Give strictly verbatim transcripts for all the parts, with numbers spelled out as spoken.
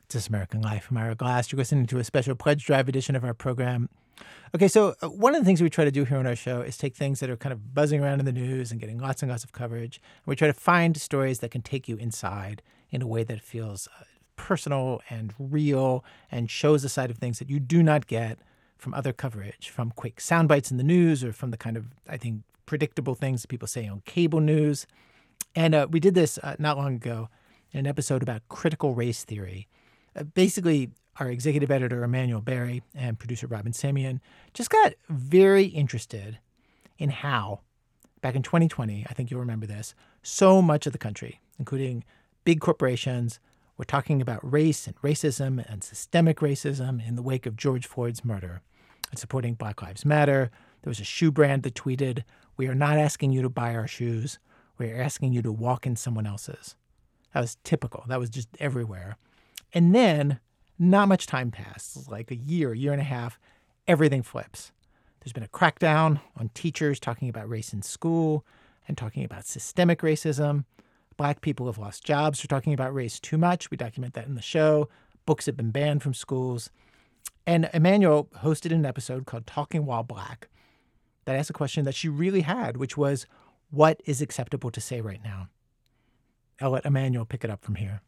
This American Life. I'm Ira Glass. You're listening to a special Pledge Drive edition of our program. Okay, so uh, one of the things we try to do here on our show is take things that are kind of buzzing around in the news and getting lots and lots of coverage, and we try to find stories that can take you inside in a way that feels uh, personal and real and shows a side of things that you do not get from other coverage, from quick sound bites in the news or from the kind of, I think, predictable things that people say on cable news. And uh, we did this uh, not long ago in an episode about critical race theory. Uh, basically, our executive editor, Emmanuel Berry, and producer Robin Samian just got very interested in how, back in twenty twenty, I think you'll remember this, so much of the country, including big corporations, were talking about race and racism and systemic racism in the wake of George Floyd's murder and supporting Black Lives Matter. There was a shoe brand that tweeted, "We are not asking you to buy our shoes. We are asking you to walk in someone else's." That was typical. That was just everywhere. And then not much time passed, like a year, year and a half, everything flips. There's been a crackdown on teachers talking about race in school and talking about systemic racism. Black people have lost jobs for talking about race too much. We document that in the show. Books have been banned from schools. And Emmanuel hosted an episode called Talking While Black that asked a question that she really had, which was, what is acceptable to say right now? I'll let Emmanuel pick it up from here.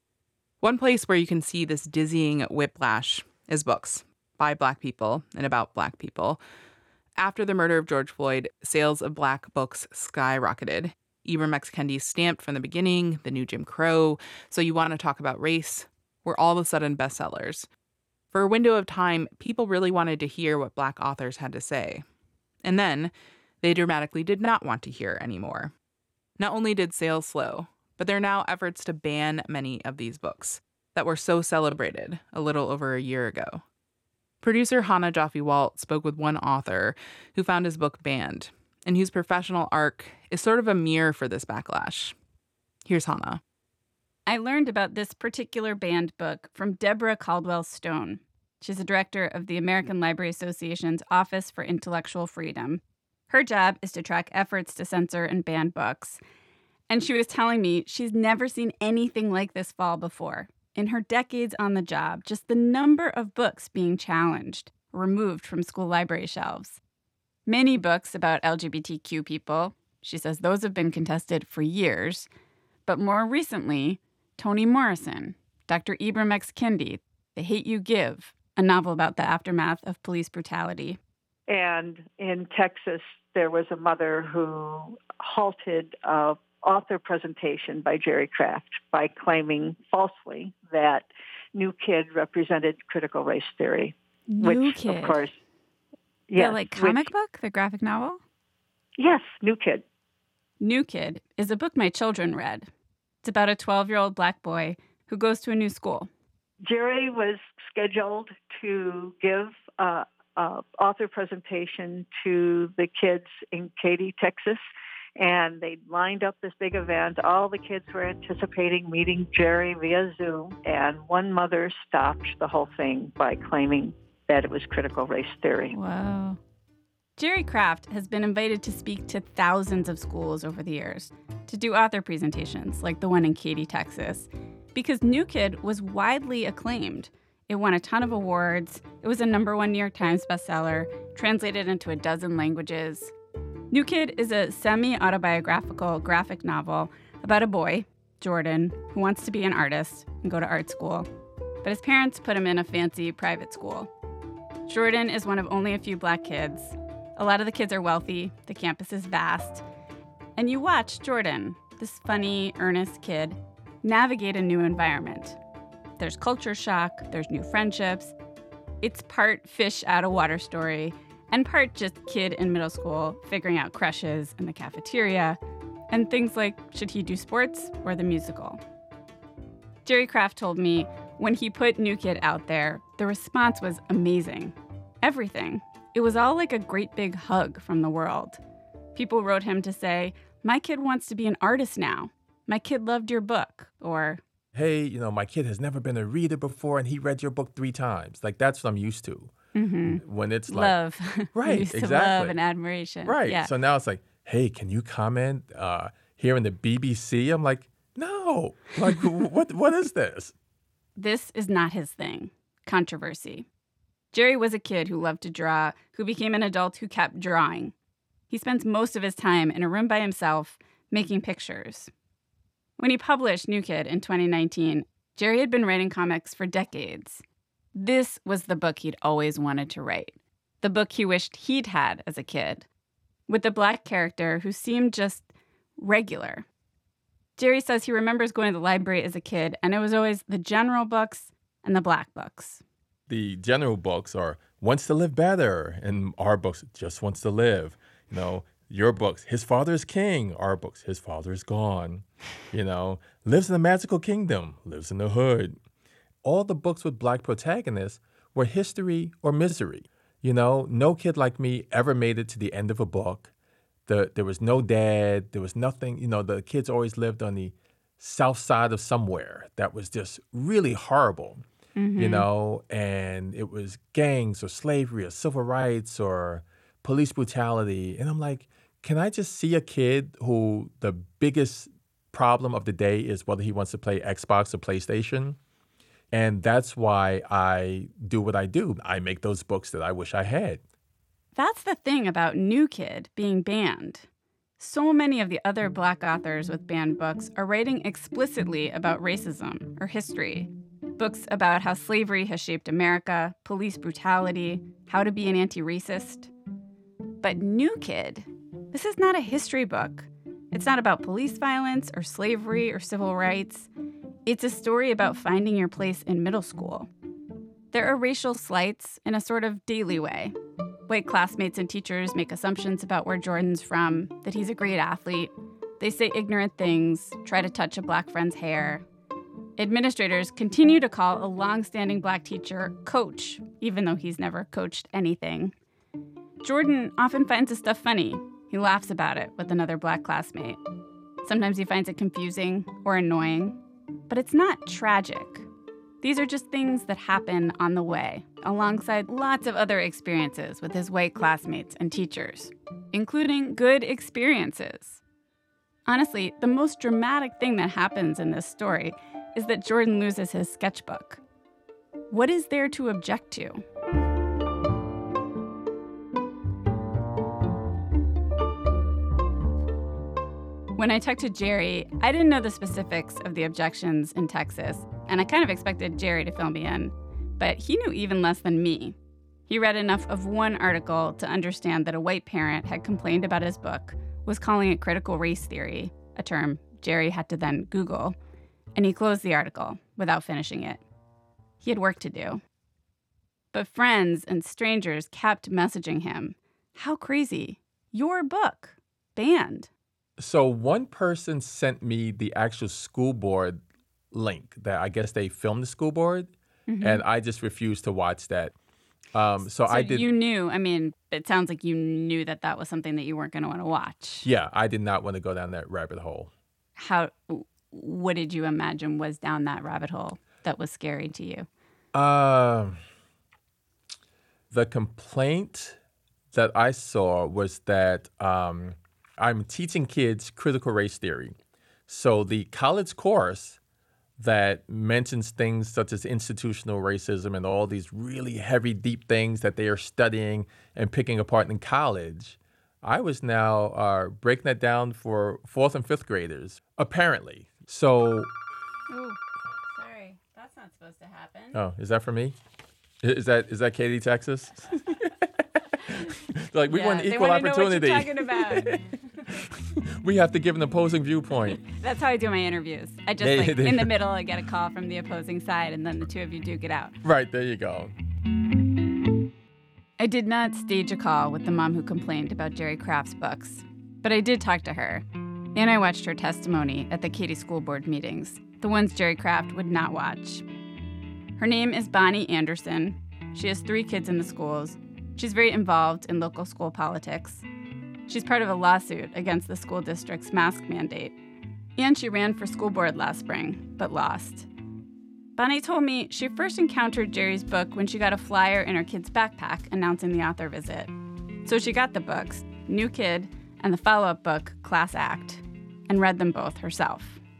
One place where you can see this dizzying whiplash is books by Black people and about Black people. After the murder of George Floyd, sales of Black books skyrocketed. Ibram X. Kendi's Stamped from the Beginning, The New Jim Crow, So You Want to Talk About Race, were all of a sudden bestsellers. For a window of time, people really wanted to hear what Black authors had to say. And then, they dramatically did not want to hear anymore. Not only did sales slow, but there are now efforts to ban many of these books that were so celebrated a little over a year ago. Producer Hannah Joffe-Walt spoke with one author who found his book banned, and whose professional arc is sort of a mirror for this backlash. Here's Hannah. I learned about this particular banned book from Deborah Caldwell Stone. She's the director of the American Library Association's Office for Intellectual Freedom. Her job is to track efforts to censor and ban books. And she was telling me she's never seen anything like this fall before. In her decades on the job, just the number of books being challenged, removed from school library shelves. Many books about L G B T Q people. She says those have been contested for years. But more recently, Toni Morrison, Doctor Ibram X. Kendi, The Hate U Give, a novel about the aftermath of police brutality. And in Texas, there was a mother who halted a author presentation by Jerry Craft by claiming falsely that New Kid represented critical race theory. New which, Kid? Of course, yes. The, like, comic which, book? The graphic novel? Yes, New Kid. New Kid is a book my children read. It's about a twelve-year-old Black boy who goes to a new school. Jerry was scheduled to give an author presentation to the kids in Katy, Texas. And they lined up this big event. All the kids were anticipating meeting Jerry via Zoom. And one mother stopped the whole thing by claiming that it was critical race theory. Wow. Jerry Craft has been invited to speak to thousands of schools over the years to do author presentations like the one in Katy, Texas, because New Kid was widely acclaimed. It won a ton of awards. It was a number one New York Times bestseller, translated into a dozen languages. New Kid is a semi-autobiographical graphic novel about a boy, Jordan, who wants to be an artist and go to art school. But his parents put him in a fancy private school. Jordan is one of only a few Black kids. A lot of the kids are wealthy. The campus is vast. And you watch Jordan, this funny, earnest kid, navigate a new environment. There's culture shock. There's new friendships. It's part fish out of water story, and part just kid in middle school figuring out crushes in the cafeteria, and things like, should he do sports or the musical? Jerry Craft told me when he put New Kid out there, the response was amazing. Everything. It was all like a great big hug from the world. People wrote him to say, my kid wants to be an artist now. My kid loved your book. Or, hey, you know, my kid has never been a reader before and he read your book three times. Like, that's what I'm used to. Mm-hmm. When it's like love, right, used to exactly, love and admiration, right? Yeah. So now it's like, hey, can you comment uh, here in the B B C? I'm like, no, like what? What is this? this is not his thing, controversy. Jerry was a kid who loved to draw, who became an adult who kept drawing. He spends most of his time in a room by himself making pictures. When he published New Kid in twenty nineteen, Jerry had been writing comics for decades. This was the book he'd always wanted to write, the book he wished he'd had as a kid, with a black character who seemed just regular. Jerry says he remembers going to the library as a kid, and it was always the general books and the black books. The general books are Wants to Live Better, and our books, Just Wants to Live. You know, your books, His Father is King. Our books, His Father is Gone. You know, Lives in a Magical Kingdom, Lives in the Hood. All the books with black protagonists were history or misery. You know, no kid like me ever made it to the end of a book. The, there was no dad. There was nothing. You know, the kids always lived on the south side of somewhere. That was just really horrible, mm-hmm. you know, and it was gangs or slavery or civil rights or police brutality. And I'm like, can I just see a kid who the biggest problem of the day is whether he wants to play Xbox or PlayStation? And that's why I do what I do. I make those books that I wish I had. That's the thing about New Kid being banned. So many of the other black authors with banned books are writing explicitly about racism or history. Books about how slavery has shaped America, police brutality, how to be an anti-racist. But New Kid, this is not a history book. It's not about police violence or slavery or civil rights. It's a story about finding your place in middle school. There are racial slights in a sort of daily way. White classmates and teachers make assumptions about where Jordan's from, that he's a great athlete. They say ignorant things, try to touch a black friend's hair. Administrators continue to call a long-standing black teacher Coach, even though he's never coached anything. Jordan often finds his stuff funny. He laughs about it with another black classmate. Sometimes he finds it confusing or annoying, but it's not tragic. These are just things that happen on the way, alongside lots of other experiences with his white classmates and teachers, including good experiences. Honestly, the most dramatic thing that happens in this story is that Jordan loses his sketchbook. What is there to object to? When I talked to Jerry, I didn't know the specifics of the objections in Texas, and I kind of expected Jerry to fill me in, but he knew even less than me. He read enough of one article to understand that a white parent had complained about his book, was calling it critical race theory, a term Jerry had to then Google, and he closed the article without finishing it. He had work to do. But friends and strangers kept messaging him. How crazy. Your book. Banned. So one person sent me the actual school board link that I guess they filmed the school board, mm-hmm. and I just refused to watch that. Um, so, so I did. You knew, I mean, it sounds like you knew that that was something that you weren't going to want to watch. Yeah, I did not want to go down that rabbit hole. How, what did you imagine was down that rabbit hole that was scary to you? Uh, the complaint that I saw was that um, I'm teaching kids critical race theory. So the college course that mentions things such as institutional racism and all these really heavy, deep things that they are studying and picking apart in college, I was now uh, breaking that down for fourth and fifth graders, apparently. So... Ooh, sorry. That's not supposed to happen. Oh, is that for me? Is that is that Katy, Texas? Like, we yeah, want equal they opportunity. Know what you're talking about. We have to give an opposing viewpoint. That's how I do my interviews. I just, They- like, they- in the middle, I get a call from the opposing side, and then the two of you duke it out. Right, there you go. I did not stage a call with the mom who complained about Jerry Craft's books, but I did talk to her, and I watched her testimony at the Katy School Board meetings, the ones Jerry Craft would not watch. Her name is Bonnie Anderson. She has three kids in the schools. She's very involved in local school politics. She's part of a lawsuit against the school district's mask mandate. And she ran for school board last spring, but lost. Bonnie told me she first encountered Jerry's book when she got a flyer in her kid's backpack announcing the author visit. So she got the books, New Kid and the follow-up book, Class Act, and read them both herself.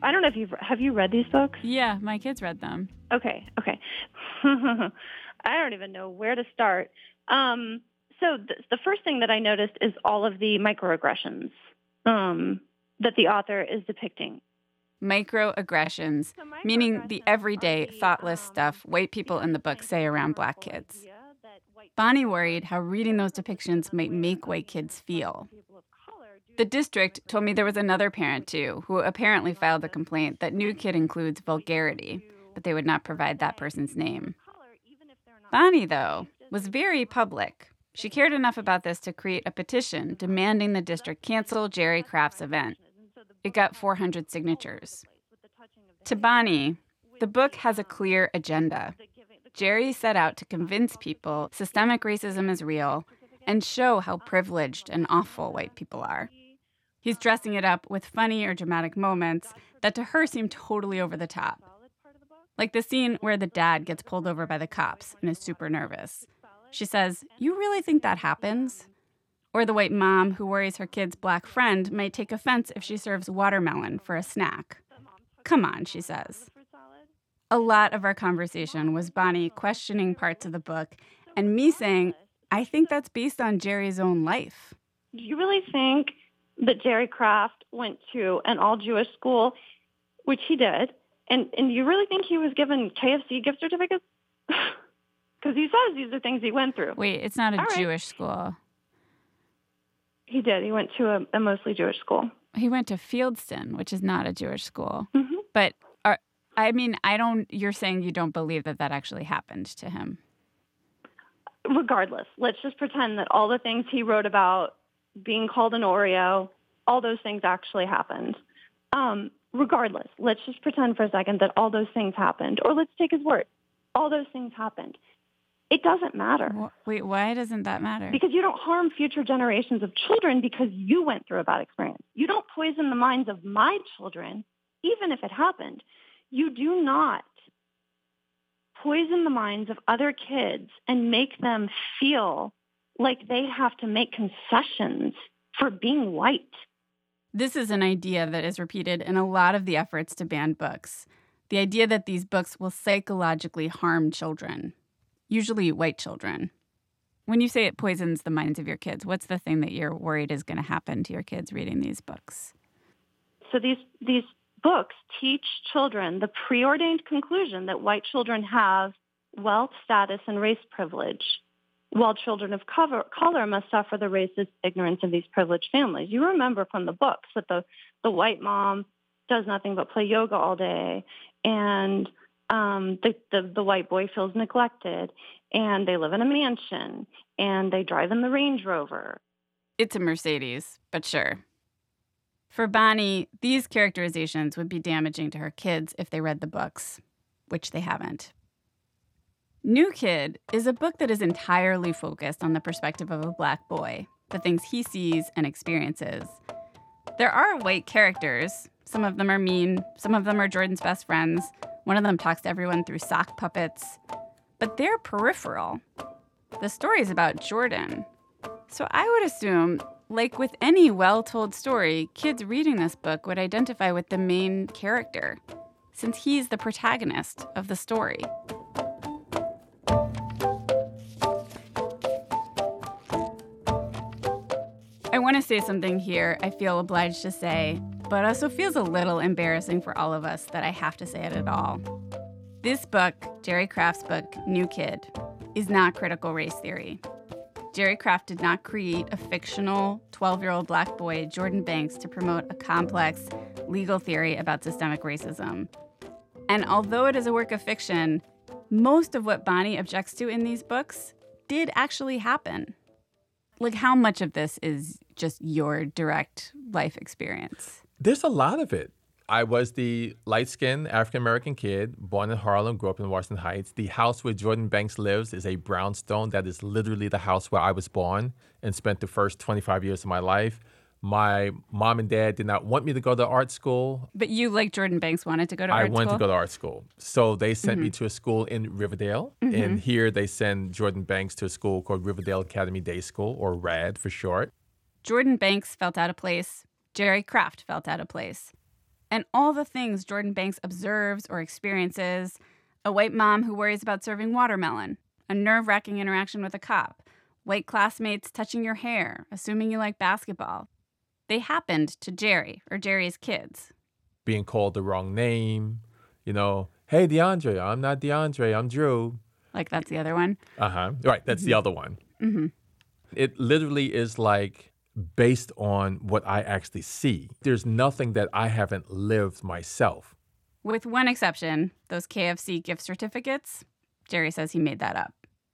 I don't know if you've have you read these books? Yeah, my kids read them. Okay, okay. I don't even know where to start. Um, so th- the first thing that I noticed is all of the microaggressions um, that the author is depicting. Microaggressions, So meaning the microaggressions everyday, are the, thoughtless um, stuff white people in the book because say around the black general kids. idea that white Bonnie people worried are how reading those depictions might make white kids feel. The district told me there was another parent, too, who apparently filed a complaint that New Kid includes vulgarity, but they would not provide that person's name. Bonnie, though, was very public. She cared enough about this to create a petition demanding the district cancel Jerry Craft's event. It got four hundred signatures. To Bonnie, the book has a clear agenda. Jerry set out to convince people systemic racism is real and show how privileged and awful white people are. He's dressing it up with funny or dramatic moments that to her seem totally over the top. Like the scene where the dad gets pulled over by the cops and is super nervous. She says, "You really think that happens?" Or the white mom who worries her kid's black friend might take offense if she serves watermelon for a snack. "Come on," she says. A lot of our conversation was Bonnie questioning parts of the book and me saying, I think that's based on Jerry's own life. Do you really think that Jerry Craft went to an all-Jewish school, which he did, and, and you really think he was given K F C gift certificates? Because he says these are things he went through. Wait, it's not a All right. Jewish school. He did. He went to a, a mostly Jewish school. He went to Fieldston, which is not a Jewish school. Mm-hmm. But, are, I mean, I don't, you're saying you don't believe that that actually happened to him. Regardless, let's just pretend that all the things he wrote about being called an Oreo, all those things actually happened. Um, regardless, let's just pretend for a second that all those things happened. Or let's take his word. All those things happened. It doesn't matter. Wait, why doesn't that matter? Because you don't harm future generations of children because you went through a bad experience. You don't poison the minds of my children, even if it happened. You do not poison the minds of other kids and make them feel like they have to make concessions for being white. This is an idea that is repeated in a lot of the efforts to ban books. The idea that these books will psychologically harm children, usually white children. When you say it poisons the minds of your kids, what's the thing that you're worried is going to happen to your kids reading these books? So these these books teach children the preordained conclusion that white children have wealth, status, and race privilege, while children of cover, color must suffer the racist ignorance of these privileged families. You remember from the books that the, the white mom does nothing but play yoga all day, and um, the, the, the white boy feels neglected, and they live in a mansion, and they drive in the Range Rover. It's a Mercedes, but sure. For Bonnie, these characterizations would be damaging to her kids if they read the books, which they haven't. New Kid is a book that is entirely focused on the perspective of a black boy, the things he sees and experiences. There are white characters. Some of them are mean. Some of them are Jordan's best friends. One of them talks to everyone through sock puppets. But they're peripheral. The story's about Jordan. So I would assume, like with any well-told story, kids reading this book would identify with the main character, since he's the protagonist of the story. I want to say something here I feel obliged to say, but also feels a little embarrassing for all of us that I have to say it at all. This book, Jerry Craft's book, New Kid, is not critical race theory. Jerry Craft did not create a fictional twelve-year-old black boy, Jordan Banks, to promote a complex legal theory about systemic racism. And although it is a work of fiction, most of what Bonnie objects to in these books did actually happen. Like, how much of this is just your direct life experience? There's a lot of it. I was the light-skinned African-American kid, born in Harlem, grew up in Washington Heights. The house where Jordan Banks lives is a brownstone. That is literally the house where I was born and spent the first twenty-five years of my life. My mom and dad did not want me to go to art school. But you, like Jordan Banks, wanted to go to art I school? wanted to go to art school. So they sent Mm-hmm. me to a school in Riverdale. Mm-hmm. And here they send Jordan Banks to a school called Riverdale Academy Day School, or RAD for short. Jordan Banks felt out of place. Jerry Craft felt out of place. and all the things Jordan Banks observes or experiences. A white mom who worries about serving watermelon, a nerve-wracking interaction with a cop, white classmates touching your hair, assuming you like basketball. They happened to Jerry or Jerry's kids. Being called the wrong name, you know, hey, DeAndre, I'm not DeAndre, I'm Drew. Like that's the other one? Uh-huh. Right, that's mm-hmm. the other one. Mm-hmm. It literally is like based on what I actually see. There's nothing that I haven't lived myself. With one exception, those K F C gift certificates, Jerry says he made that up.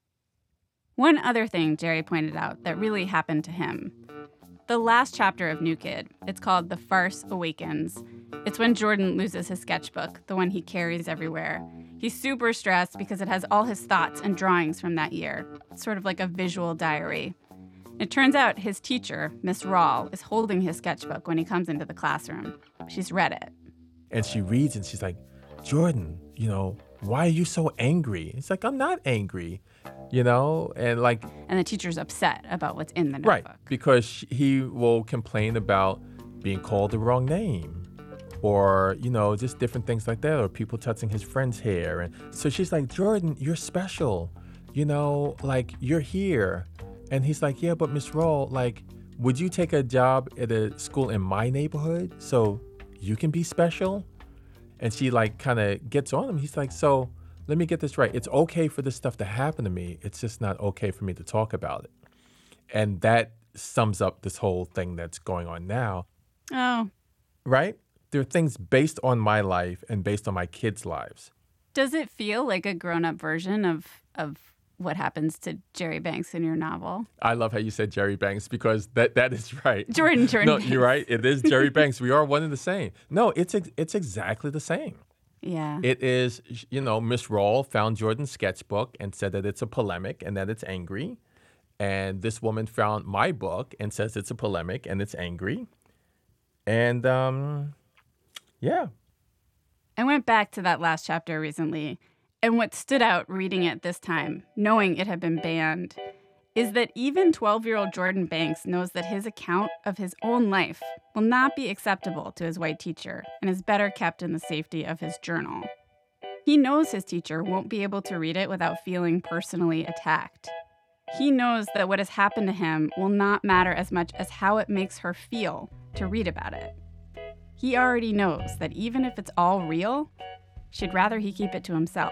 One other thing Jerry pointed out that really happened to him. The last chapter of New Kid, it's called The Farce Awakens. It's when Jordan loses his sketchbook, the one he carries everywhere. He's super stressed because it has all his thoughts and drawings from that year. It's sort of like a visual diary. It turns out his teacher, Miss Rawl, is holding his sketchbook when he comes into the classroom. She's read it. And she reads and she's like, Jordan, you know, why are you so angry? It's like, I'm not angry, you know, and like. And the teacher's upset about what's in the notebook. Right, because he will complain about being called the wrong name or, you know, just different things like that, or people touching his friend's hair. And so she's like, Jordan, you're special, you know, like you're here. And he's like, yeah, but Miss Rawl, like, would you take a job at a school in my neighborhood so you can be special? And she like kind of gets on him. He's like, so let me get this right. It's okay for this stuff to happen to me. It's just not okay for me to talk about it. And that sums up this whole thing that's going on now. Oh. Right? There are things based on my life and based on my kids' lives. Does it feel like a grown-up version of of what happens to Jerry Banks in your novel? I love how you said Jerry Banks because that, that is right. Jordan, Jordan No, Banks. You're right. It is Jerry Banks. We are one and the same. No, it's it's exactly the same. Yeah. It is, you know, Miss Rawl found Jordan's sketchbook and said that it's a polemic and that it's angry. And this woman found my book and says it's a polemic and it's angry. And, um, yeah. I went back to that last chapter recently. And what stood out reading it this time, knowing it had been banned, is that even twelve-year-old Jordan Banks knows that his account of his own life will not be acceptable to his white teacher and is better kept in the safety of his journal. He knows his teacher won't be able to read it without feeling personally attacked. He knows that what has happened to him will not matter as much as how it makes her feel to read about it. He already knows that even if it's all real, she'd rather he keep it to himself.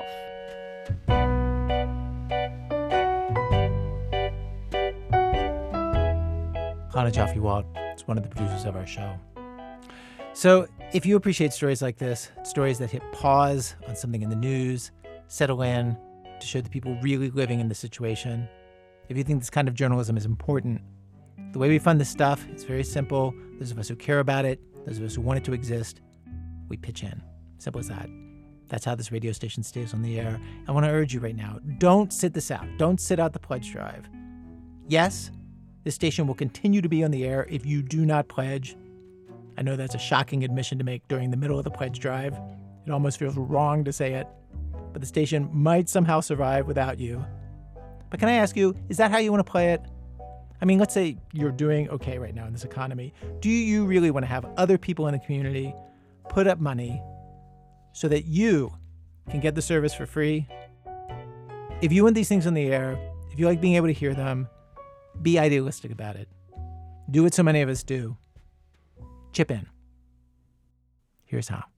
Hannah Joffe-Walt is one of the producers of our show. So if you appreciate stories like this, stories that hit pause on something in the news, settle in to show the people really living in the situation, if you think this kind of journalism is important, the way we fund this stuff is very simple. Those of us who care about it, those of us who want it to exist, we pitch in. Simple as that. That's how this radio station stays on the air. I want to urge you right now, don't sit this out. Don't sit out the pledge drive. Yes, this station will continue to be on the air if you do not pledge. I know that's a shocking admission to make during the middle of the pledge drive. It almost feels wrong to say it, but the station might somehow survive without you. But can I ask you, is that how you want to play it? I mean, let's say you're doing okay right now in this economy. Do you really want to have other people in the community put up money so that you can get the service for free? If you want these things on the air, if you like being able to hear them, be idealistic about it. Do what so many of us do. Chip in. Here's how.